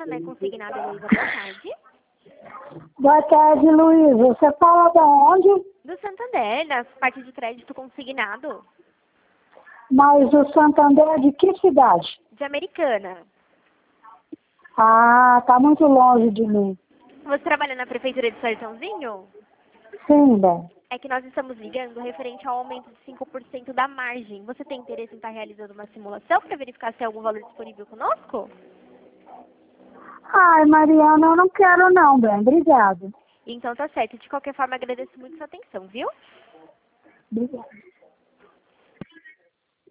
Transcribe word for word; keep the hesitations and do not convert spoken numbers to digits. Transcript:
Santander Consignado, Luísa. Boa tarde. Boa tarde, Luísa. Você fala de onde? Do Santander, das partes de crédito consignado. Mas o Santander é de que cidade? De Americana. Ah, tá muito longe de mim. Você trabalha na Prefeitura de Sertãozinho? Sim, bem. É que nós estamos ligando referente ao aumento de cinco por cento da margem. Você tem interesse em estar realizando uma simulação para verificar se há algum valor disponível conosco? Ai, Mariana, eu não quero não, bem. Obrigada. Então tá certo. De qualquer forma, agradeço muito sua atenção, viu? Obrigada.